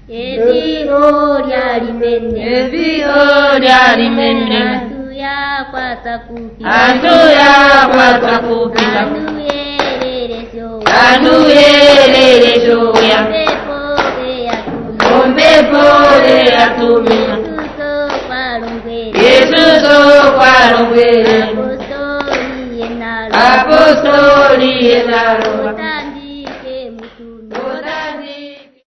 Ebi oriarimene. Ebi oriarimene. Antuya kwatakupi. Antuya kwatakupi. Anuyerere shoya. Ombepo de atumina. Yesu so kwalongwere. Apostoli enaro.